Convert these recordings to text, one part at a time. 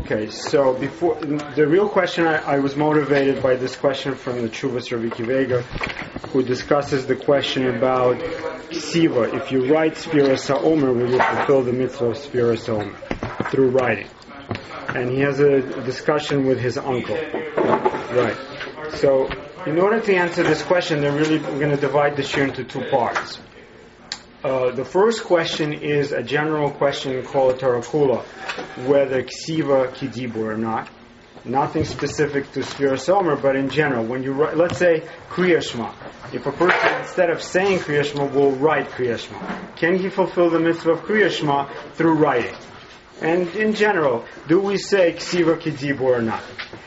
Okay, so before the real question, I was motivated by this question from the Chuvas Rabbi Akiva, who discusses the question about Ksiva. If you write Sfiras HaOmer, will you fulfill the mitzvah of Sfiras HaOmer through writing? And he has a discussion with his uncle. Right. So, in order to answer this question, we're going to divide this year into two parts. The first question is a general question in Kol Torah Kula, whether Ksiva Kidibur or not. Nothing specific to Sfiras HaOmer, but in general, when you write, let's say Kriya Shema. If a person, instead of saying Kriya Shema, will write Kriya Shema, can he fulfill the mitzvah of Kriya Shema through writing? And in general, do we say Ksiva Kidibur or not?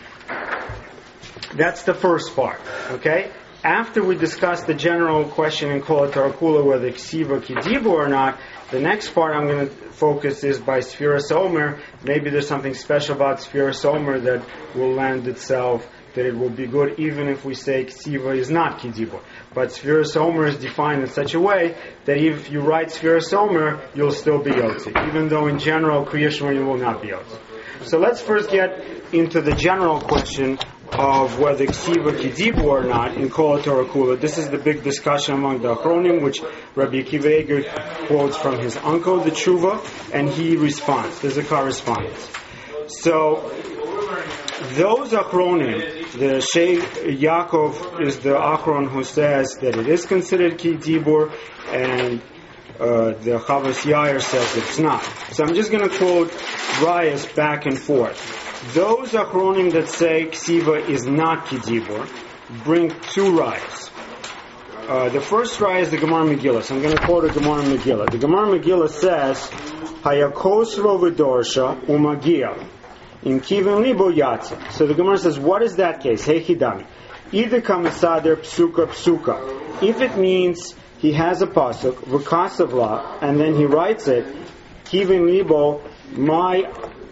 That's the first part, okay? After we discuss the general question in Kol Torah Kula, whether Ksiva Kidibur or not, the next part I'm going to focus is by Sfiras HaOmer. Maybe there's something special about Sfiras HaOmer that will lend itself, that it will be good even if we say Ksiva is not Kidibur. But Sfiras HaOmer is defined in such a way that if you write Sfiras HaOmer, you'll still be Yotzi. Even though in general, Kriya Shema, you will not be Yotzi. So let's first get into the general question of whether Ksiva Kidibur or not in Kol Torah Kula. This is the big discussion among the Achronim, which Rabbi Akiva Eiger quotes from his uncle, the Tshuva, and he responds. There's a correspondence. So, those Achronim, the Sheikh Yaakov is the Achron who says that it is considered Kidibur, and the Chavos Yair says it's not. So I'm just going to quote Rayas back and forth. Those Achronim that say Ksiva is not Kidibur bring two Rayas. The first Raya is the Gemara Megillah. So I'm going to quote a Gemara Megillah. The Gemara Megillah says, Hayakosro v'dorsha umagia in kivin libo yatsa. So the Gemara says, what is that case? Hey Chidami. Either kamisader psuka psuka. If it means he has a pasuk, v'kasavla, and then he writes it, kivin libo my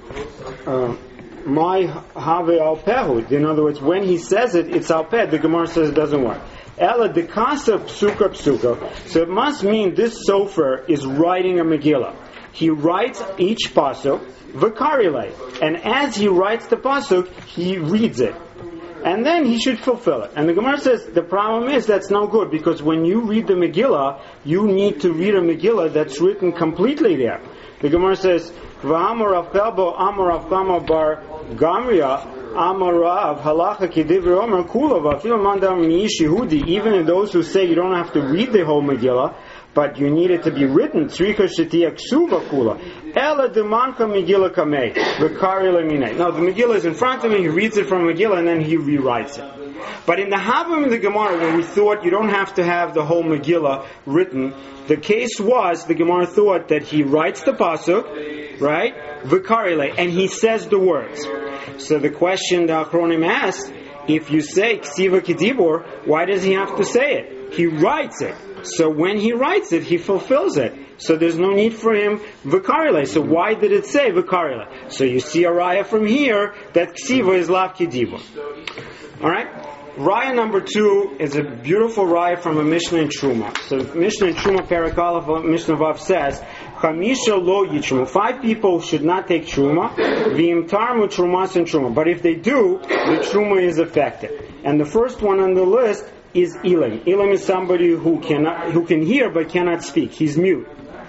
have al pehud. In other words, when he says it, it's al peh. The Gemara says it doesn't work. Ela dekasa psuka psuka. So it must mean this sofer is writing a Megillah. He writes each pasuk v'karilei, and as he writes the pasuk, he reads it, and then he should fulfill it. And the Gemara says the problem is that's no good, because when you read the Megillah, you need to read a Megillah that's written completely there. The Gemara says, V'amar Rav Pelbo, Amar Rav Chama bar Gamria, Amar Rav Halacha Kedivri Omer Kula, V'afil Mandam Mi'ish Yehudi. Even in those who say you don't have to read the whole Megillah, but you need it to be written, Tzrika Shetiya Ksuva Kula, Ela Demanka Megillah Kamei, V'kari Lemine. Now the Megillah is in front of him, he reads it from Megillah, and then he rewrites it. But in the Havim in the Gemara, when we thought you don't have to have the whole Megillah written, the case was, the Gemara thought that he writes the pasuk, right, v'karile, and he says the words. So the question the Achronim asked, if you say Ksiva Kidibur, why does he have to say it? He writes it. So when he writes it, he fulfills it. So there's no need for him v'karile. So why did it say v'karile? So you see a raya from here that Ksiva is lav Kidibur. Alright? Raya number 2 is a beautiful raya from a Mishnah in Truma. So Mishnah in Truma, Perek Aleph, Mishnah Vav says, Chamisha lo yichmu. 5 people should not take Truma. V'im tarmu Trumas and Truma. But if they do, the Truma is affected. And the first one on the list is Elam. Elam is somebody who can hear but cannot speak. He's mute.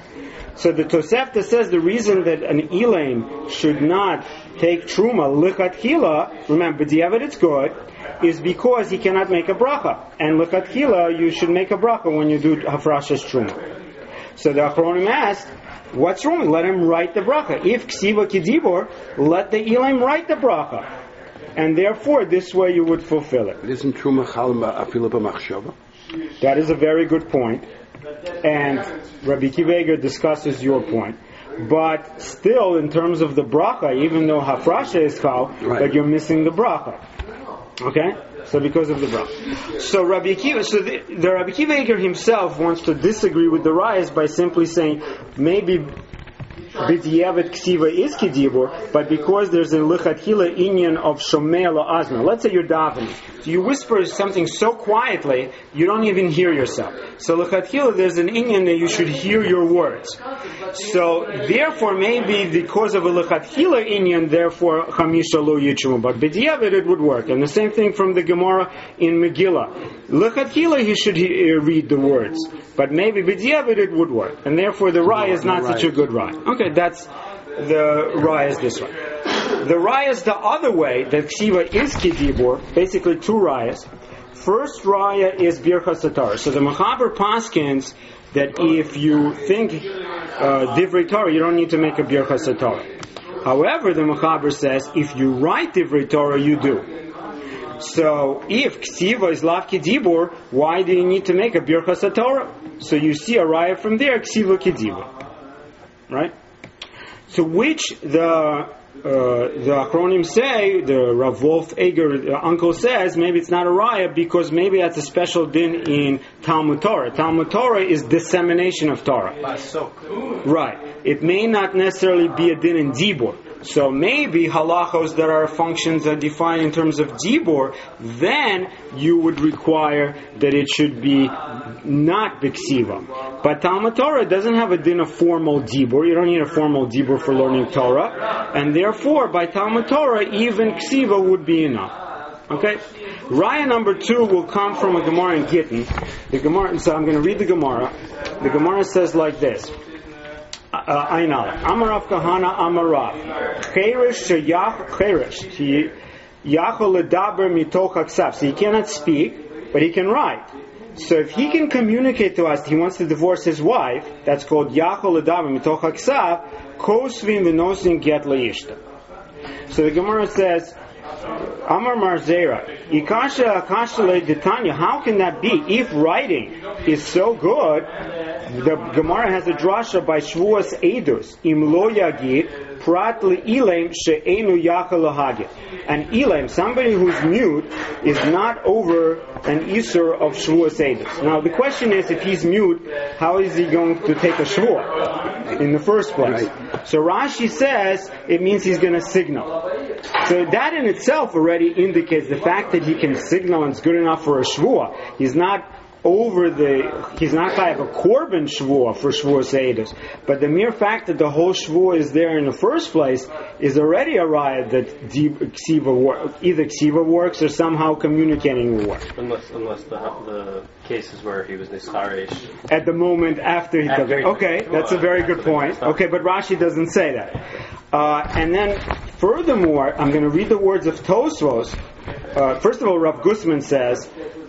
So the Tosefta says the reason that an Elam should not take Truma, Lichatchila, remember, B'diavad it's good, is because he cannot make a bracha. And Lichatchila, you should make a bracha when you do Hafrashas Truma. So the Achronim asked, what's wrong? Let him write the bracha. If Ksiva Kidibur, let the Elam write the bracha. And therefore, this way you would fulfill it. Isn't Truma Chalma afilu b'machshava? That is a very good point. And Rabbi Akiva Eiger discusses your point. But still, in terms of the bracha, even though Hafrasha is Chal, right, but you're missing the bracha. Okay? So because of the bracha. So Rabbi Akiva, the Rabbi Akiva Eiger himself wants to disagree with the Rayas by simply saying, maybe b'diavad ksiva is kedibur, but because there's a lichatchila inyan of shomei lo azma. Let's say you're davening. So you whisper something so quietly, you don't even hear yourself. So lichatchila, there's an inyan that you should hear your words. So therefore, maybe because of a lichatchila inyan, therefore chamisha lo yichum. But b'diavad it would work. And the same thing from the Gemara in Megillah. Lichatchila he should read the words, but maybe b'diavad it would work. And therefore the raya is not such a good raya. Okay, that's the raya is this way. The raya is the other way, that ksiva is kedibur, basically two rayas. First raya is birchas Torah. So the Mechaber paskins that if you think divrei Torah, you don't need to make a birchas Torah. However, the Mechaber says if you write divrei Torah, you do. So if ksiva is lav kedibur, why do you need to make a birchas Torah? So you see a raya from there, ksiva kedibur, right? So which the Achronim say, the Rav Wolf Eger uncle says, maybe it's not a raya because maybe that's a special din in Talmud Torah. Talmud Torah is dissemination of Torah. Right. It may not necessarily be a din in Dibur. So maybe halachos that are functions are defined in terms of dibur, then you would require that it should be not b'ksiva. But Talmud Torah doesn't have a din of formal dibur. You don't need a formal dibur for learning Torah, and therefore by Talmud Torah even ksiva would be enough. Okay. Raya number 2 will come from a Gemara in Gittin. The Gemara. So I'm going to read the Gemara. The Gemara says like this. Amarav Kahana Amarav Cheresh Yachol Ledaber Mitoch Haksav. So he cannot speak, but he can write. So if he can communicate to us, he wants to divorce his wife. That's called Yachol Ledaber Mitoch Haksav. Kosvim v'nosin get leishta. So the Gemara says, Amar Marzera, Ikasha Akasha Le Detanya. How can that be? If writing is so good, the Gemara has a drasha by Shvuas Eidus. Im lo yagid prat le'ilem she'enu yachal lahagid. And Elam, somebody who's mute, is not over an Isur of Shvuas Eidus. Now the question is, if he's mute, how is he going to take a Shvuah in the first place? Right. So Rashi says it means he's going to signal. So that in itself already indicates the fact that he can signal and it's good enough for a Shvuah. He's not kind of a korban shvuah for shvuah seidus, but the mere fact that the whole shvuah is there in the first place is already a raya that either ksiva works or somehow communicating will work. Unless the cases where he was nischarish at the moment after he took it. Okay, that's a very good point. Okay, but Rashi doesn't say that. And then furthermore, I'm going to read the words of Tosfos. First of all, Rav Gusman says,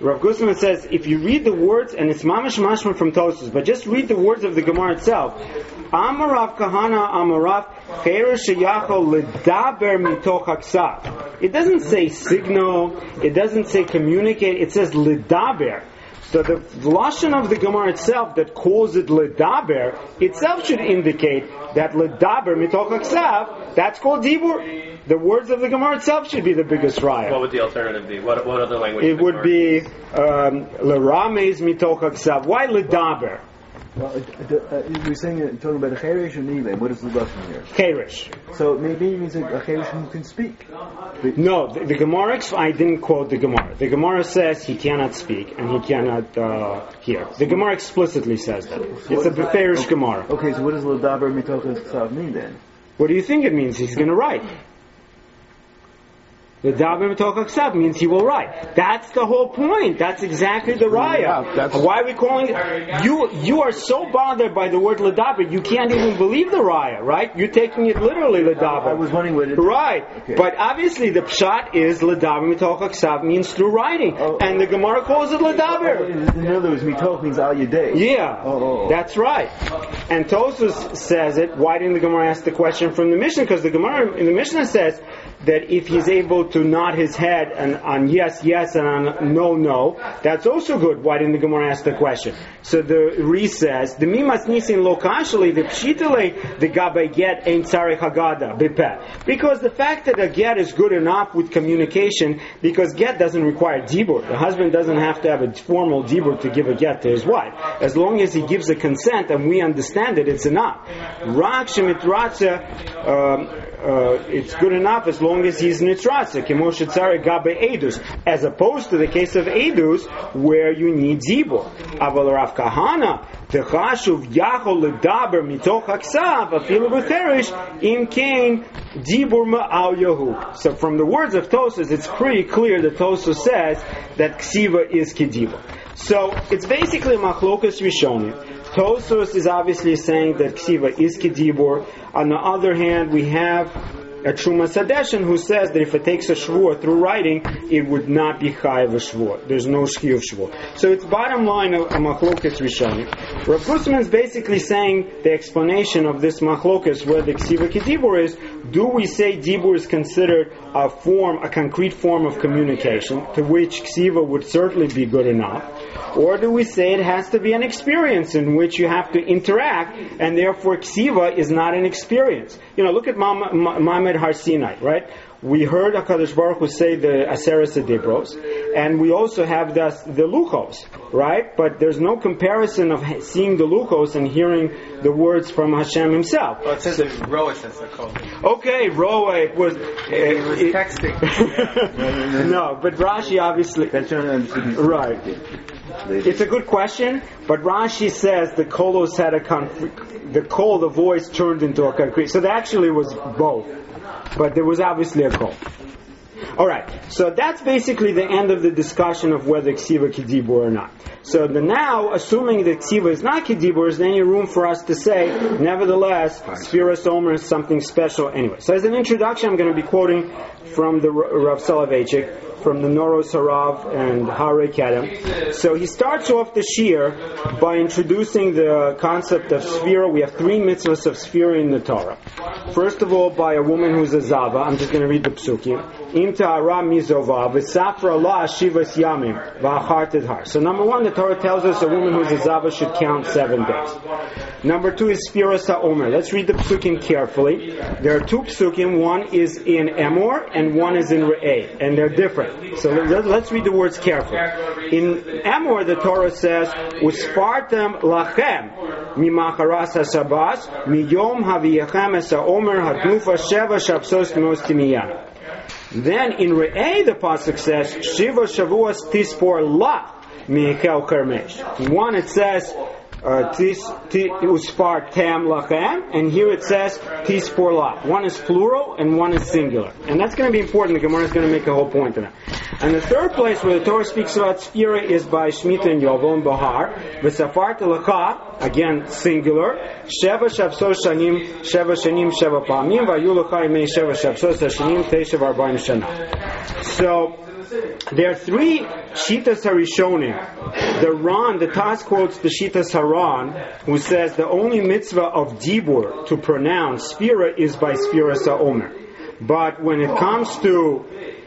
if you read the words, and it's mamash mashma from Tosfos, but just read the words of the Gemara itself. Amarav Kahana Amarav Cheresh Sheyachol Ledaber Mitoch Haksav. It doesn't say signal, it doesn't say communicate, it says Ledaber. So the lashon of the Gemara itself that calls it Ledaber itself should indicate that Ledaber Mitoch Haksav, that's called Dibur. The words of the Gemara itself should be the biggest raya. What would the alternative be? What other language? It would be L'Ramez Mitoch Haksav. Why Ledaber? Well, we're saying talking about a cheresh and Elam. What is the lashon here? Cheresh. So maybe it means a cheresh who can speak. No, the Gemara. I didn't quote the Gemara. The Gemara says he cannot speak and he cannot hear. The Gemara explicitly says that. It's a beferish Gemara. Okay, so what does Ledaber Mitoch Haksav mean then? What do you think it means? He's going to write. The Daber Mitoch Haksav means he will write. That's the whole point. That's exactly the raya. Why are we calling it? You are so bothered by the word Ledaber, you can't even believe the raya, right? You're taking it literally, Ledaber. I was wondering what it is. Right. Okay. But obviously the pshat is Ledaber Mitoch Haksav means through writing. And the Gemara calls it Ledaber. In other words, Mitoch means al yedei. Yeah. That's right. And Tosfos says it. Why didn't the Gemara ask the question from the Mishnah? Because the Gemara in the Mishnah says that if he's able to nod his head and on yes, yes, and on no, no. That's also good. Why didn't the Gemara ask the question? So the Re says, the mimas nisin lokashali, the pshitale, the gabe get ain't tzarech hagada, bipeh. Because the fact that a get is good enough with communication, because get doesn't require dibur. The husband doesn't have to have a formal dibur to give a get to his wife. As long as he gives a consent and we understand it, it's enough. Rak shemitratze, it's good enough as long as he's nitratze, kemoshe tzarech gabe edus, as opposed to the case of edus where you need dibur. Aval Rav Kahana, techashuv yachol ledaber mitoch haksav afilu b'cherish im kein dibur ma'al yahu. So from the words of Tosfos, it's pretty clear that Tosfos says that ksiva is kedibur. So it's basically machlokas rishonim. Tosfos is obviously saying that ksiva is kedibur. On the other hand, we have a Trumas Hadeshen who says that if it takes a shvur through writing, it would not be chayav a shvur. There's no shki of shvur. So it's bottom line of machlokas rishonim. Rav Gusman is basically saying the explanation of this machlokas, where the ksiva kedibur is, do we say dibur is considered a concrete form of communication, to which ksiva would certainly be good enough, or do we say it has to be an experience in which you have to interact, and therefore ksiva is not an experience? Look at Mamed Har Sinai, right? We heard HaKadosh Baruch Hu say the Aseres Adibros, and we also have the Luchos, right? But there's no comparison of seeing the Luchos and hearing the words from Hashem himself. Well, it says Roa says the code. Okay, Roa, it was... It was texting. No, but Rashi obviously... Right. It's a good question, but Rashi says the kolos had the voice turned into a concrete. So that actually was both. But there was obviously a kol. Alright, so that's basically the end of the discussion of whether ksiva kedibur or not. So now, assuming that ksiva is not kedibur, is there any room for us to say, nevertheless, Sfiras Omer is something special anyway. So as an introduction, I'm going to be quoting from the Rav Soloveitchik, from the Noros Harav and Hare Kedem. So he starts off the shir by introducing the concept of sphira. We have 3 mitzvahs of sphira in the Torah. First of all, by a woman who's a zava. I'm just going to read the psukim. Im ta'ara mizova v'safra la shivas yamim v'achar tidhar. So number 1, the Torah tells us a woman who's a zava should count 7 days. Number 2 is Sfiras HaOmer. Let's read the psukim carefully. There are 2 psukim. One is in Emor and one is in Re'eh, and they're different. So let's read the words carefully. In Emor, the Torah says, "Uspartem lachem mimacharas hasabas miyom haviyachem es haomer hadnufa sheva shabsos nos timiyan." Then in Re'eh, the pasuk says, "Shiva shavuos tispor lach miikel karmesh." One it says, uspar tam lachem, and here it says tispor lach. One is plural and one is singular, and that's going to be important. The Gemara is going to make a whole point of that. And the third place where the Torah speaks about sphira is by Shemitah and Yovel and Bahar. V'safart lecha, again singular. Sheva shavsos shanim, sheva shanim, sheva pamim. V'ayu lecha yimei sheva shavsos shanim, teishav arba'im shana. So there are 3 Shitas Harishonim. The Ran, the Taz quotes the Shitas Haran, who says the only mitzvah of dibur to pronounce sphira is by Sfiras HaOmer. But when it comes to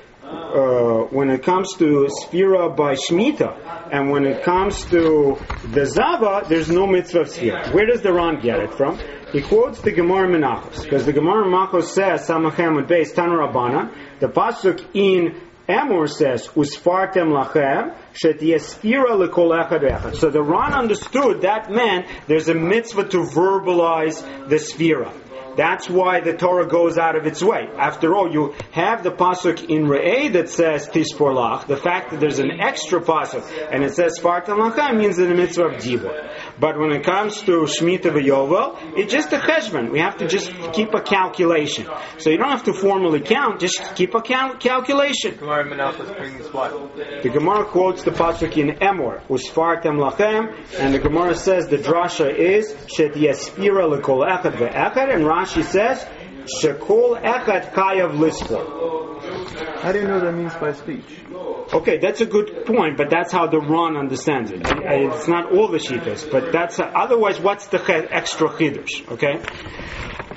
sphira by Shemitah, and when it comes to the Zava, there's no mitzvah of sphira. Where does the Ran get it from? He quotes the Gemara Menachos, because the Gemara Menachos says, Samachem and Beis Tanu Rabbana, the pasuk in Emor says, "Usfartem lachem shetiyeh sphira lekol echad echad." So the Ran understood that meant there's a mitzvah to verbalize the sphira. That's why the Torah goes out of its way. After all, you have the pasuk in Re'eh that says Tispor Lach. The fact that there's an extra pasuk and it says Sfartam Lachem means that the mitzvah of dibur. But when it comes to Shemitah v'Yovel, it's just a cheshbon. We have to just keep a calculation. So you don't have to formally count, just keep a calculation. Gemara Menachos brings what? The Gemara quotes the pasuk in Emor, Usfartem Lachem, and the Gemara says the drasha is Shetiyeh Sphira lekol echad ve'echad, and Rashi says, Shekol echad kayav lispor. How do you know that means by speech? Okay, that's a good point, but that's how the Ran understands it. It's not all the Shitas, but that's otherwise. What's the extra chidush? Okay.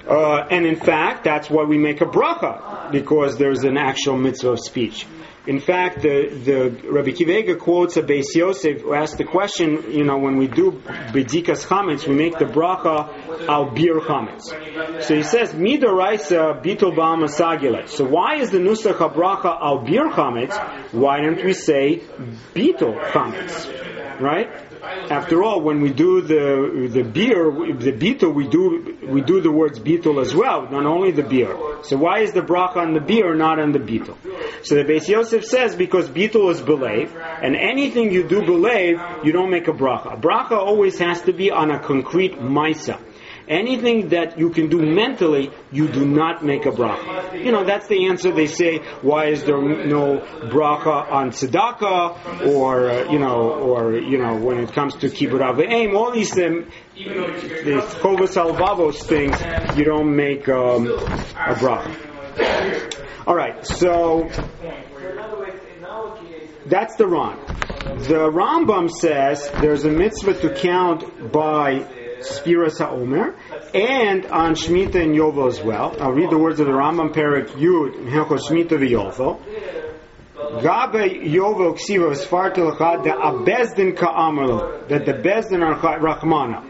And in fact, that's why we make a bracha, because there's an actual mitzvah of speech. In fact, the Rabbi Akiva Eiger quotes a Beis Yosef who asked the question, when we do B'dikas Chametz, we make the bracha al bir Chametz. So he says, Midoraisa bitul ba'al masagile. So why is the Nusach HaBracha al bir Chametz? Why don't we say bitul Chametz? Right? After all, when we do the beer, the bitul, we do the words bitul as well, not only the beer. So why is the bracha on the beer, not on the bitul? So the Beis Yosef says because bitul is belev, and anything you do belev, you don't make a bracha. A bracha always has to be on a concrete maisa. Anything that you can do mentally, you do not make a bracha. That's the answer. They say, why is there no bracha on tzedakah, or when it comes to kibbut av v'eim, all these the chovos halvavos things, you don't make a bracha. All right, so that's the Ran. The Rambam says there's a mitzvah to count by Sfiras HaOmer, and on Shemitah and Yovel as well. I'll read the words of the Rambam, Perek Yud, Hilchos Shemitah v'Yovel. Gabe Yovel Ksiva Sfarta L'chad de Abezdin Ka'amarlo, that the Bezdin are Rachmana.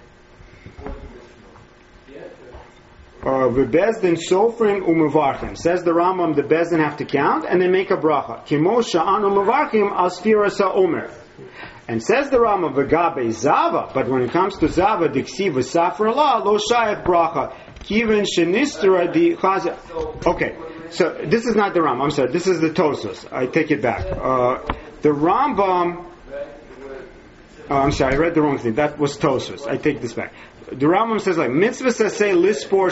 V'Bezdin Sofrim U'Mevarchim. Says the Rambam, the Bezdin have to count, and they make a bracha. Kimo Sha'an U'Mevarchim al Sfiras HaOmer. And says the Rama, V'gabe Zava, but when it comes to Zava, Diksi V'safar Allah, Lo Shayach Bracha, Kivin Shenistra Di Chaza. Okay, so this is not the Rambam, I'm sorry, this is the Tosfos. I take it back. The Rambam, I'm sorry, I read the wrong thing. That was Tosfos. I take this back. The Rambam says like, Mitzvah Sasei Lispor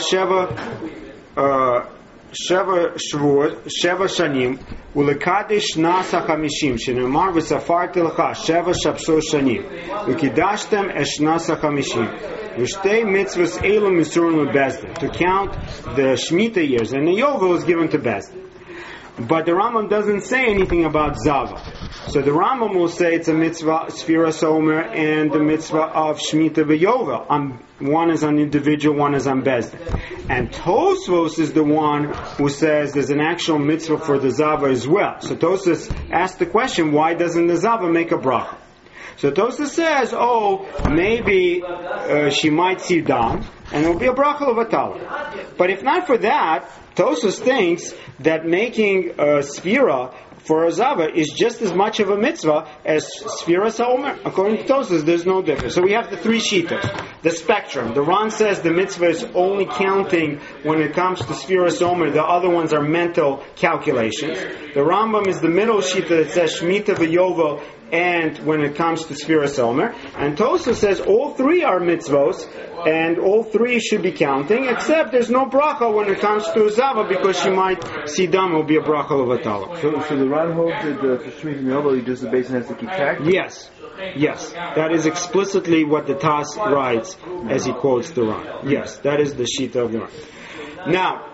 Sheva Shvuot, Sheva Shanim, Ulekadish Nasa Chamishim, Shenemar V'Safar Tilcha, Sheva Shapso Shanim, Ukidashtem Esh Nasa Chamishim, V'Shtei Mitzvahs Elam Misurun Bezdin, to count the Shemitah years, and the Yovel is given to Bezdin. But the Rambam doesn't say anything about Zava. So the Rambam will say it's a mitzvah Sfiras Omer and the mitzvah of Shemitah v'Yovel. One is on individual, one is on Bezdin. And Tosfos is the one who says there's an actual mitzvah for the Zava as well. So Tosfos asked the question, why doesn't the Zava make a bracha? So Tosfos says, maybe she might see dam, and it will be a bracha of Atala. But if not for that, Tosfos thinks that making a sphira for a Zava is just as much of a mitzvah as Sfiras HaOmer. According to Tosfos, there's no difference. So we have the three shittas, the spectrum. The Ran says the mitzvah is only counting when it comes to Sfiras HaOmer. The other ones are mental calculations. The Rambam is the middle shitta that says Shemitah v'Yovel, and when it comes to Sfiras HaOmer. And Tosfos says all three are mitzvos, and all three should be counting, except there's no bracha when it comes to Zava, because she might see dam, will be a bracha of Atala. So the Ran holds that for Shemitah and Yovel, just the basin has to keep track? Yes. That is explicitly what the Tas writes as he quotes the Ran. Yes, that is the shita of the Ran. Now,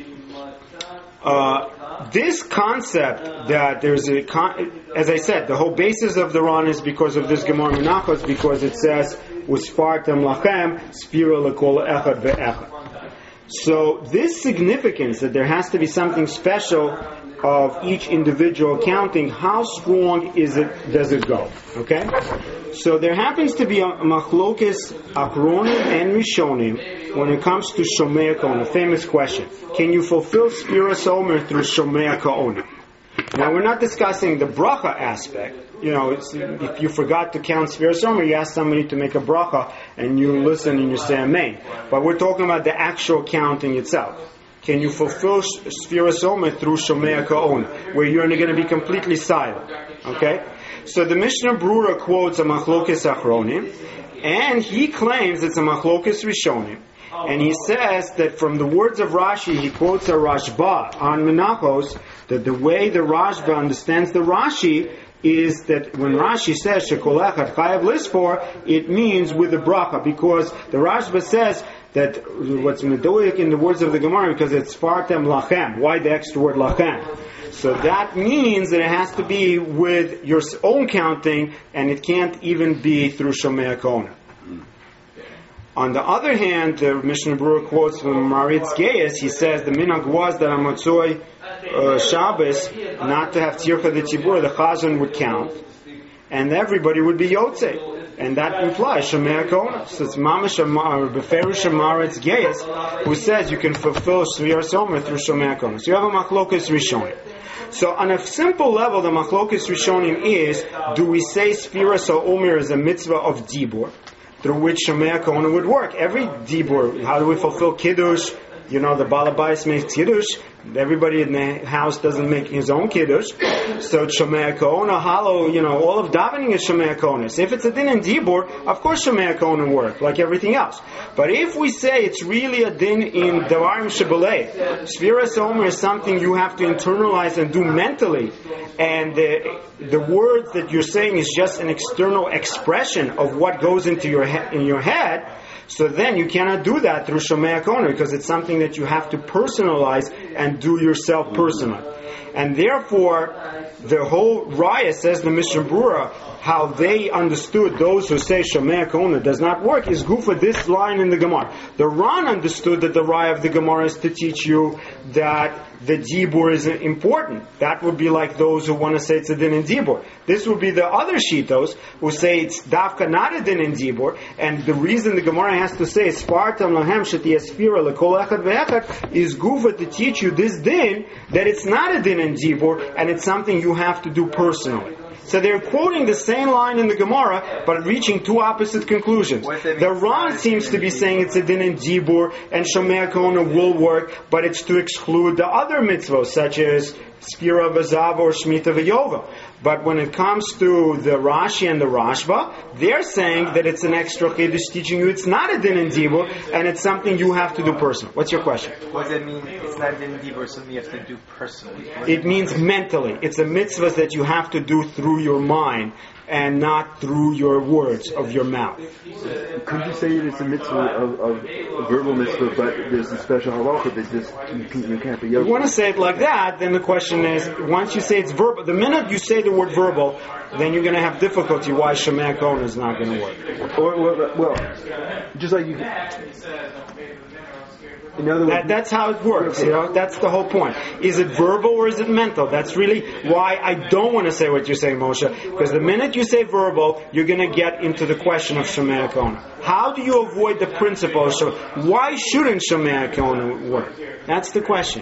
this concept that there's as I said, the whole basis of the Ran is because of this Gemara Menachos, because it says, Usfartem lachem, spira lekol echad ve'echad. So this significance that there has to be something special of each individual counting, how strong does it go? Okay? So there happens to be a machlokes achronim and rishonim when it comes to shomei ka'ona. Famous question. Can you fulfill Sfiras HaOmer through shomei ka'ona? Now we're not discussing the bracha aspect. If you forgot to count Sfiras HaOmer, you ask somebody to make a bracha and you listen and you say amen. But we're talking about the actual counting itself. Can you fulfill Sfiras HaOmer through Shomei Ka'ona, where you're going to be completely silent? Okay? So the Mishnah Brura quotes a Machlokes Achronim, and he claims it's a Machlokes Rishonim. And he says that from the words of Rashi, he quotes a Rashba on Menachos, that the way the Rashba understands the Rashi is that when Rashi says Shekol Echad Chayav Lispor, it means with the bracha, because the Rashba says that what's medoik in the words of the Gemara, because it's Sfartem Lachem. Why the extra word Lachem? So that means that it has to be with your own counting, and it can't even be through Shomei Ka'ona. On the other hand, the Mishnah Berurah quotes from Maritz Geyes. He says the minhag was that on Motzoi Shabbos not to have tircha the tzibur, the chazan would count, and everybody would be yotzei. And that implies Shomei HaKona. So it's Mamash Beferish Maritz Geyes who says you can fulfill Shviras Omer through Shomei HaKona. So you have a Machlokas Rishonim. So on a simple level, the Machlokas Rishonim is, do we say Shviras Omer is a mitzvah of Dibur, through which Shomei HaKona would work? Every Dibur, how do we fulfill Kiddush? You know, the Balabais makes Kiddush. Everybody in the house doesn't make his own Kiddush. So Shomei HaKona, Halo, all of davening is Shomei HaKona. So if it's a din in Dibur, of course Shomei HaKona work, like everything else. But if we say it's really a din in Devarim Shebalei, Shviras Omer is something you have to internalize and do mentally, and the words that you're saying is just an external expression of what goes into in your head, so then you cannot do that through Shomei HaKona, because it's something that you have to personalize and do yourself personally. And therefore, the whole Raya, says the Mishnah Berurah, how they understood those who say Shomei HaKona does not work is Gufa, this line in the Gemara. The Ran understood that the Raya of the Gemara is to teach you that the Dibur is important. That would be like those who want to say it's a din in Dibur. This would be the other Shitos who say it's Dafka not a din in Dibur, and the reason the Gemara has to say Spartam lahem shetiyasfira lekol echad ve'echad is Gufa to teach you this din, that it's not a din in Dibur, and it's something you have to do personally. So they're quoting the same line in the Gemara, but reaching two opposite conclusions. The Ran seems to be saying it's a din in Dibur, and Shomei HaKona will work, but it's to exclude the other mitzvahs, such as Spira V'Zav or Shemitah V'Yovel. But when it comes to the Rashi and the Rashba, they're saying that it's an extra chiddush teaching you it's not a din in Dibur, and it's something you have to do personally. What's your question? What does it mean? It's not a din in Dibur, something you have to do personally. It means mentally. It's a mitzvah that you have to do through your mind and not through your words of your mouth. Could you say it's a mitzvah of a verbal mitzvah, but there's a special halacha that just you can't be yoga? If you want to say it like that, then the question is, once you say it's verbal, the minute you say the word verbal, then you're going to have difficulty why Shomei HaKona is not going to work. Well, just like you... In other words, that's how it works, that's the whole point. Is it verbal or is it mental? That's really why I don't want to say what you're saying, Moshe, because the minute you say verbal, you're going to get into the question of Shomei HaKona. How do you avoid the principle of why shouldn't Shomei HaKona work? That's the question.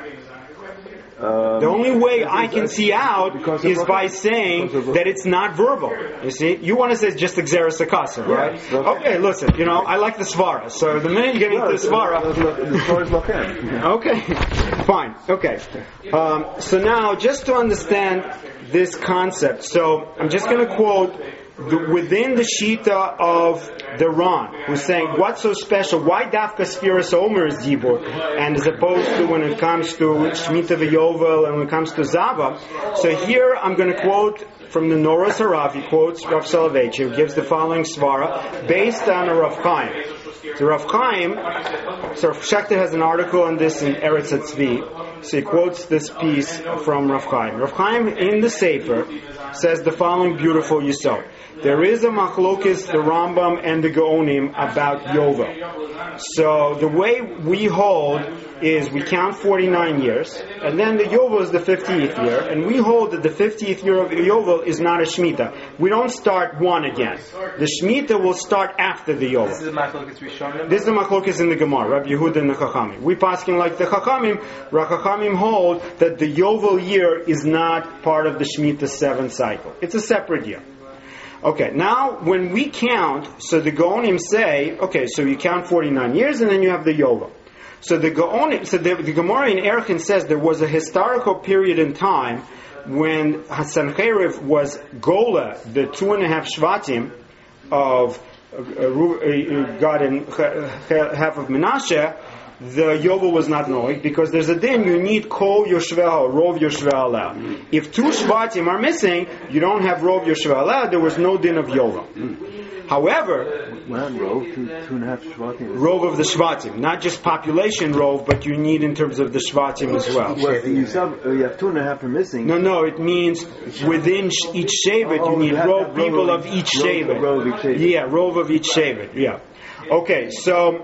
The only way I can see out is by saying that it's not verbal. You see? You want to say it's just Xeris Akasa, right? Yes, okay, listen, I like the Svara. So the minute you get into the Svara... The Svara is Lachem. Okay, fine. Okay. So now, just to understand this concept, so I'm just going to quote within the Shita of the Ran, who's saying, what's so special? Why Dafka Sphiras Omer is Dibur? And as opposed to when it comes to Shemitah V'Yovel and when it comes to Zava. So here I'm going to quote from the Noras Harav. He quotes Rav Soloveitch, who gives the following svara based on a Rav Chaim. So Rav Chaim, so Schechter has an article on this in Eretz HaTzvi. So he quotes this piece from Rav Chaim. Rav Chaim in the Sefer says the following beautiful yisod. There is a machlokes, the Rambam and the Gaonim, about Yovel. So the way we hold is we count 49 years, and then the Yovel is the 50th year, and we hold that the 50th year of Yovel is not a Shemitah. We don't start one again. The Shemitah will start after the Yovel. This is the machlokes Rishonim? This is the machlokes in the Gemara, Rabbi Yehuda and the Chachamim. We paskin like the Chachamim. Chachamim hold that the Yovel year is not part of the Shemitah 7 cycle. It's a separate year. Okay, now when we count, so the Gaonim say, okay, so you count 49 years and then you have the Yovel. So the Gaonim, so the Gemara in Erchin says there was a historical period in time when Sancheriv was Gola, the 2.5 Shvatim of God and half of Menashe. The Yovel was not noig, because there's a din, you need Kol Yoshveh, Rov Yoshveh Aleh. If 2 Shvatim are missing, you don't have Rov Yoshveh Aleh, there was no din of Yovel. However, Rov, 2.5 Shvatim. Rov of the Shvatim, not just population Rov, but you need in terms of the Shvatim as well. Well, you have 2.5 are missing. No, it means within each Shevet, you need Rov, people of each Shevet. Rov of each Shevet. Yeah, Rov of each Shevet, yeah. Okay, so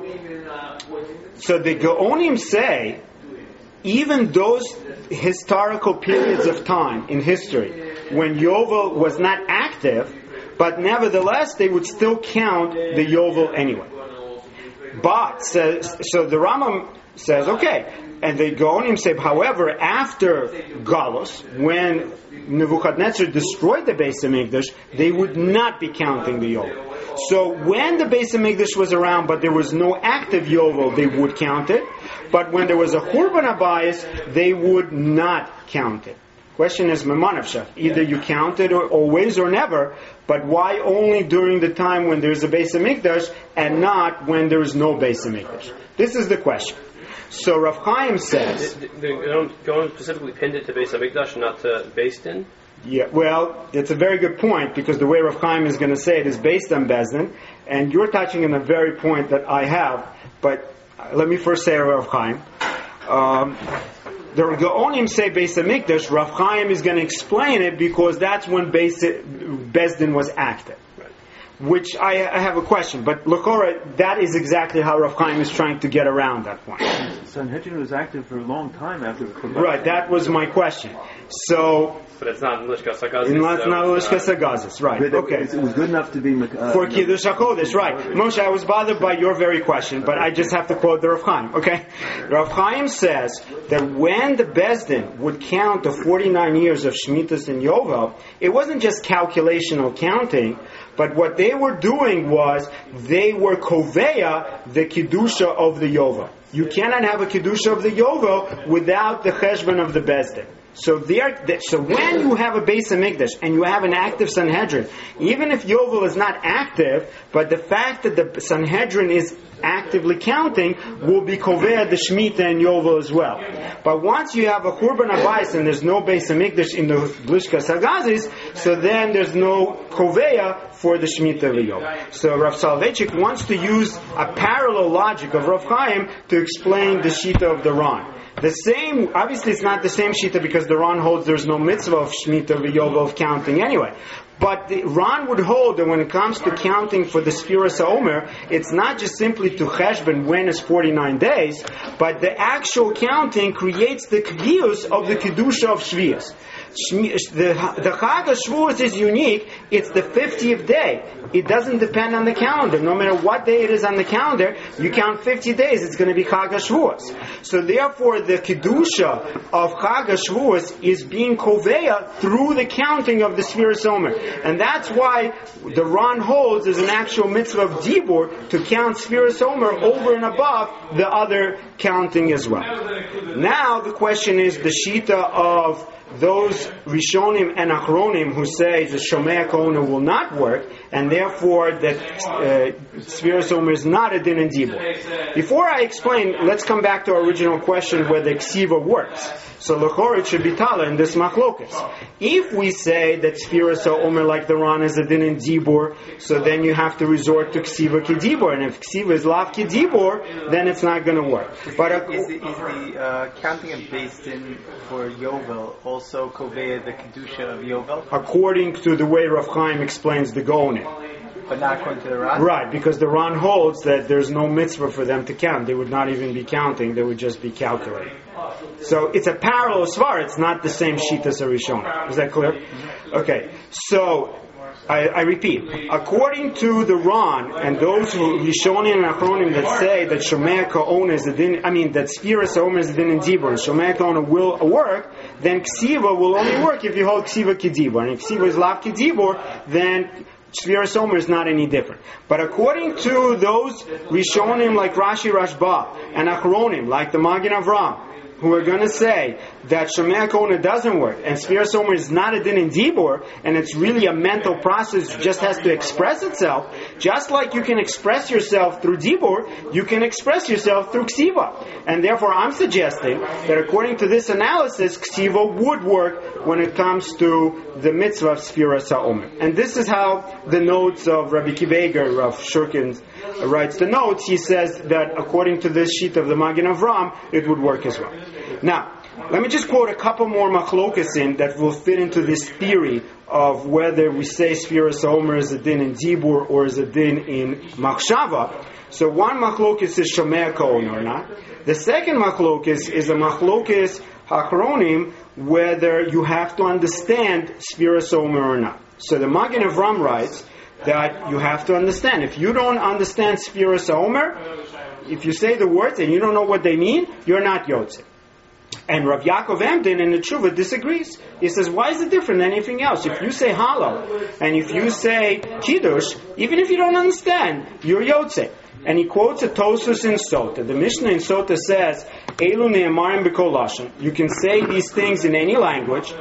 the Gaonim say, even those historical periods of time in history when Yovel was not active, but nevertheless they would still count the Yovel anyway. But so the Rambam says, okay, and the Gaonim say, however, after Galus, when Nebuchadnezzar destroyed the Beis Hamikdash, they would not be counting the Yovel. So when the Beis Hamikdash was around, but there was no active Yovel, they would count it. But when there was a Churban Habayis, they would not count it. Question is, Memanavshach, either you count it always or never, but why only during the time when there's a Beis Hamikdash and not when there is no Beis Hamikdash? This is the question. So Rav Chaim says, they don't go and specifically pinned it to Beis Hamikdash, not to Beis Din? yeah, well, it's a very good point, because the way Rav Chaim is going to say it is based on Beis Din, and you're touching on a very point that I have, but let me first say Rav Chaim. The Gaonim say Beis Hamikdash. Rav Chaim is going to explain it because that's when Beis Din was active. Which I have a question, but L'chora, that is exactly how Rav Chaim is trying to get around that point. Sanhedrin was active for a long time after the Churban. Right, that was my question. So, But it's not in Lishkas HaGazis. it's not Lishkas HaGazis, right? But Okay. it was good enough to be For Kiddush HaKodesh, right. Moshe, I was bothered by your very question, but I just have to quote the Rav Chaim, okay? Rav Chaim says that when the Beis Din would count the 49 years of Shemitas and Yovel, it wasn't just calculational counting, but what they were doing was they were koveya the Kiddusha of the Yovel. You cannot have a Kiddusha of the Yovel without the Cheshbon of the Beis Din. So when you have a Beis Hamikdash and you have an active Sanhedrin, even if Yovel is not active, but the fact that the Sanhedrin is actively counting will be Kovea the Shemitah and Yovel as well. But once you have a Churban Habayis and there's no Beis Hamikdash in the Lishkas HaGazis, so then there's no Kovea for the Shemitah of Yovel. So Rav Soloveitchik wants to use a parallel logic of Rav Chaim to explain the Shita of the Ran. The same, obviously it's not the same Shita because the Ran holds there's no mitzvah of Shemitah v'Yovel of counting anyway. But the Ran would hold that when it comes to counting for the Sfiras HaOmer, it's not just simply to Cheshbon when it's 49 days, but the actual counting creates the Kvius of the Kedusha of Shvius. The Chag HaShavuos is unique. It's the 50th day. It doesn't depend on the calendar. No matter what day it is on the calendar, you count 50 days, it's going to be Chag HaShavuos. So therefore, the Kedusha of Chag HaShavuos is being koveya through the counting of the Sfiras Omer. And that's why the Ran holds as an actual mitzvah of Dibur to count Sfiras Omer over and above the other counting as well. Now the question is the Shita of those Rishonim and Achronim who say the Shomei HaKohuna will not work, and therefore that Sfiras Omer is not a din and dibur. Before I explain, let's come back to our original question where the Ksiva works. So l'chor it should be Tala in this Machlokas. If we say that Sfiras Omer like the Ran is a din and dibur, so then you have to resort to Ksiva Kedibur, and if Ksiva is Lav Kedibur, then it's not going to work. But is the counting of Beis Din for Yovel also Koveya the Kedusha of Yovel? According to the way Rav Chaim explains the Gaonim. But not according to the Ran? Right, because the Ran holds that there's no mitzvah for them to count. They would not even be counting, they would just be calculating. So it's a parallel svar, it's not the same Shitas Arishon. Is that clear? Okay, so I repeat, according to the Ran and those who Rishonim and Achronim that say that Shomei HaKohuna is a din, that Sfiras Omer is a din and dibur, and Shomei HaKohuna will work, then Ksiva will only work if you hold Ksiva Kedibur, and if Ksiva is Lav Kedibur, then Sfiras Omer is not any different. But according to those Rishonim like Rashi Rashba and Achronim like the Magen Avraham, who are going to say that Shomei HaKohuna doesn't work and Sfiras Omer is not a din in dibur and it's really a mental process, just has to express itself, just like you can express yourself through dibur, you can express yourself through ksiva. And therefore I'm suggesting that according to this analysis, ksiva would work when it comes to the mitzvah of Sfiras HaOmer. And this is how the notes of Rabbi Kiveger, Rav Shurkin, writes the notes. He says that according to this sheet of the Magen Avraham, it would work as well. Now, Let me just quote a couple more machlokesim that will fit into this theory of whether we say Sfiras Omer is a din in Dibur or is a din in Machshava. So one machlokes is Shomea Kohen or not. The second machlokes is a machlokes Hachronim, whether you have to understand Sfiras Omer or not. So the Magen Avram writes that you have to understand. If you don't understand Sfiras Omer, if you say the words and you don't know what they mean, you're not Yotze. And Rav Yaakov Emden in the Tshuva disagrees. He says, why is it different than anything else? If you say Halo, and if you say Kiddush, even if you don't understand, you're Yotze. And he quotes a Tosfos in Sota. The Mishnah in Sota says, Elu ne'emarim b'kol lashon. You can say these things in any language.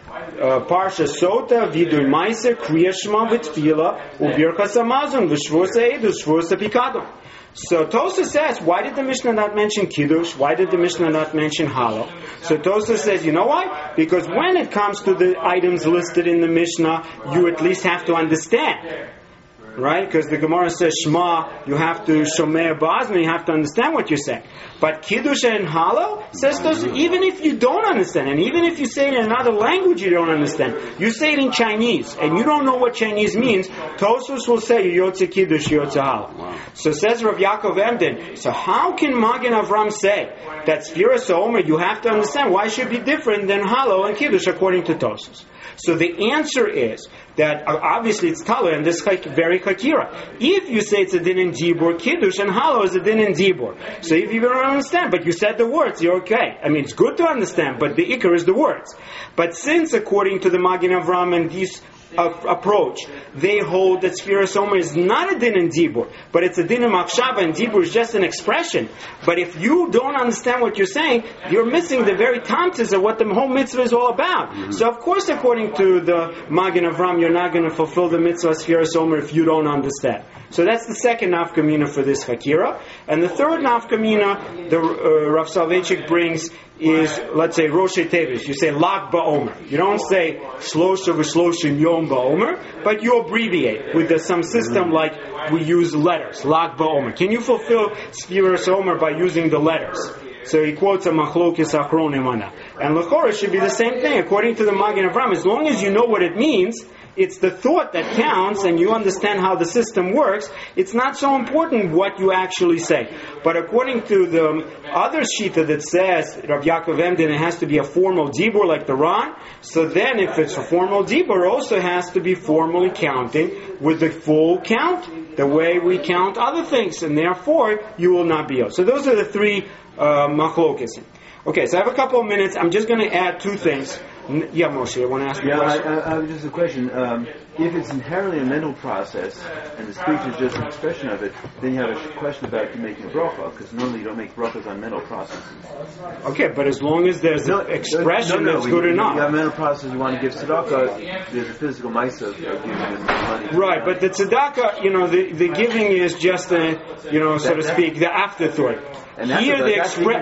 Parsha Sota, Vidur Meiser, Kriya Shema v'Tfila, Ubirchas Hamazon, v'Shvus Ha'edus, Shvus Ha'pikadon. So Tosfos says, why did the Mishnah not mention Kiddush? Why did the Mishnah not mention Halo? So Tosfos says, you know why? Because when it comes to the items listed in the Mishnah, you at least have to understand. Right? Because the Gemara says Shema, you have to Shomea Ba'azma, you have to understand what you're saying. But Kiddush and Halo says those, even if you don't understand, and even if you say it in another language you don't understand, you say it in Chinese, and you don't know what Chinese means, Tosfos will say Yotze Kiddush, Yotze Halo. Wow. So says Rav Yaakov Emden, so how can Magen Avram say that Sfiras Omer you have to understand? Why should it be different than Halo and Kiddush according to Tosfos? So the answer is that obviously it's Tala and this is very Chakira. If you say it's a din in Dibur, Kiddush and Halo is a din in Dibur. So if you don't understand, but you said the words, you're okay. I mean, it's good to understand, but the Ikar is the words. But since according to the Magen Avram and these approach, they hold that Sfiras Omer is not a din in Dibur, but it's a din in Machshava, and Dibur is just an expression. But if you don't understand what you're saying, you're missing the very tamtis of what the whole mitzvah is all about. Mm-hmm. So of course, according to the Magen Avram, you're not going to fulfill the mitzvah Sfiras Omer if you don't understand. So that's the second nafkamina for this Hakira. And the third nafkamina the Rav Soloveitchik brings is, let's say, Rosh Tevis. You say Lag BaOmer. You don't say Shlosha v'Shloshim Yom BaOmer, but you abbreviate with some system like we use letters. Lag BaOmer. Can you fulfill Sfiras Omer by using the letters? So he quotes a Machlokes Achronim on that. And L'chora should be the same thing. According to the Magen Avram, as long as you know what it means, it's the thought that counts and you understand how the system works. It's not so important what you actually say. But according to the other Shita that says, Rav Yaakov Emden, it has to be a formal Dibur like the Ran, so then if it's a formal Dibur, it also has to be formally counting with the full count, the way we count other things, and therefore you will not be able. So those are the three machlokesim. Okay, so I have a couple of minutes. I'm just going to add two things. Yeah, Moshe, I want to ask you a question. I have just a question. If it's inherently a mental process, and the speech is just an expression of it, then you have a question about making a bracha, because normally you don't make brachas on mental processes. Okay, but as long as there's an expression that's good enough. You have a mental process, you want to give tzedakah, there's a physical ma'isa of giving them money. Right, but the tzedakah, the giving is just so to speak, the afterthought. And here the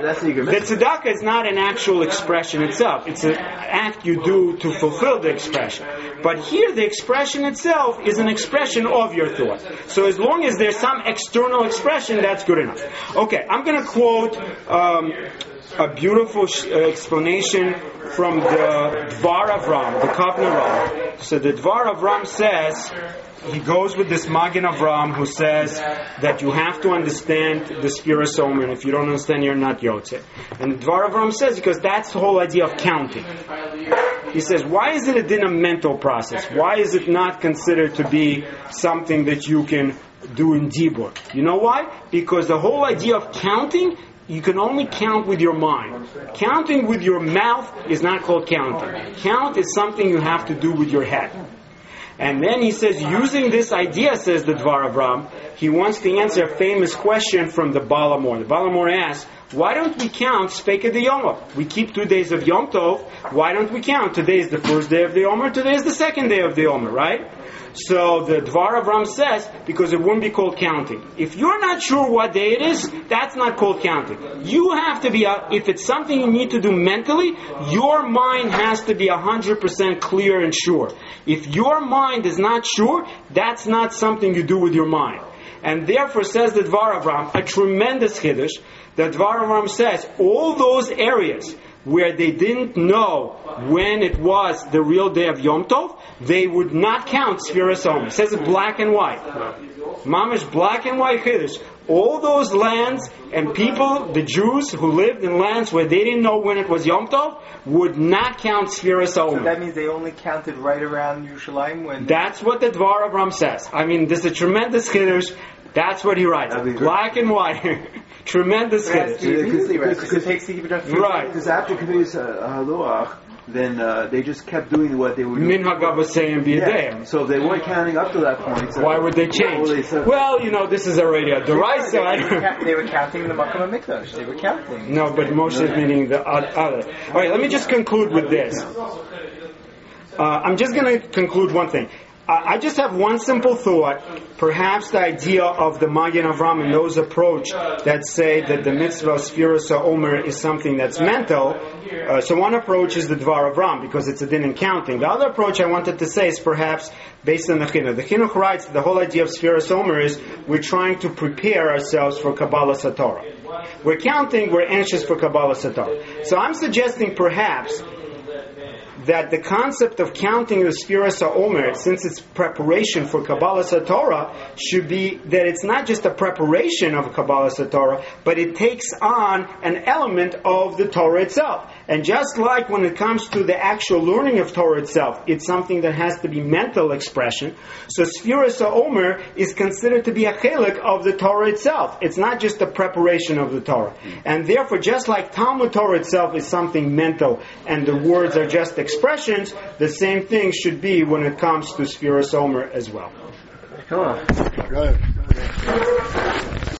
tzedakah is not an actual expression itself. It's an act you do to fulfill the expression. But here the expression itself is an expression of your thought. So as long as there's some external expression, that's good enough. Okay, I'm going to quote a beautiful explanation from the Dvar Avram, the Kavna Ram. So the Dvar Avram says, he goes with this Magen Avram who says that you have to understand the Sfiras Omer, and if you don't understand, you're not Yotze. And the Dvar Avram says, because that's the whole idea of counting. He says, why is it a din of mental process? Why is it not considered to be something that you can do in Dibur? You know why? Because the whole idea of counting, you can only count with your mind. Counting with your mouth is not called counting. Count is something you have to do with your head. And then he says, using this idea, says the Dvar Avram, he wants to answer a famous question from the Balamor. The Balamor asks, why don't we count Speika de Yom? We keep 2 days of Yom Tov. Why don't we count? Today is the first day of the Omer. Today is the second day of the Omer, right? So the Dvar Avram says, because it wouldn't be called counting. If you're not sure what day it is, that's not called counting. You have to be, if it's something you need to do mentally, your mind has to be 100% clear and sure. If your mind is not sure, that's not something you do with your mind. And therefore, says the Dvar Avram, a tremendous chiddush, the Dvar Avram says, all those areas where they didn't know when it was the real day of Yom Tov, they would not count Sfiras Omer. It says it black and white. Mamish, black and white Chiddush. All those lands and people, the Jews who lived in lands where they didn't know when it was Yom Tov, would not count Sfiras Omer. So that means they only counted right around Yerushalayim when... That's what the Dvar Avram says. I mean, this is a tremendous Chiddush. That's what he writes. Black and white. Tremendous Chiddush. Because it takes the Kibbutz. Right. Because after Kaviyas Haluach, then they just kept doing what they were doing. Minhag Avosayim B'Yadayim. So if they weren't counting up to that point, so why would they change? Well, this is already a Deraisa. They were counting the Makam HaMikdash. They were counting. No, but Moshe is meaning the other. All right, let me just conclude with this. I'm just going to conclude one thing. I just have one simple thought. Perhaps the idea of the Magen Avram and those approach that say that the mitzvah of Sfiras Omer is something that's mental. So one approach is the Dvar Avram because it's a din in counting. The other approach I wanted to say is perhaps based on the Chinuch. The Chinuch writes that the whole idea of Sfiras Omer is we're trying to prepare ourselves for Kabbalah Satorah. We're counting, we're anxious for Kabbalah Satorah. So I'm suggesting perhaps that the concept of counting the Sfiras HaOmer, since it's preparation for Kabbalah Satorah, should be that it's not just a preparation of Kabbalah Satorah, but it takes on an element of the Torah itself. And just like when it comes to the actual learning of Torah itself, it's something that has to be mental expression. So Sfiras HaOmer is considered to be a chelik of the Torah itself. It's not just a preparation of the Torah. And therefore, just like Talmud Torah itself is something mental, and the words are just expressions, the same thing should be when it comes to Sfiras Omer as well. Go ahead.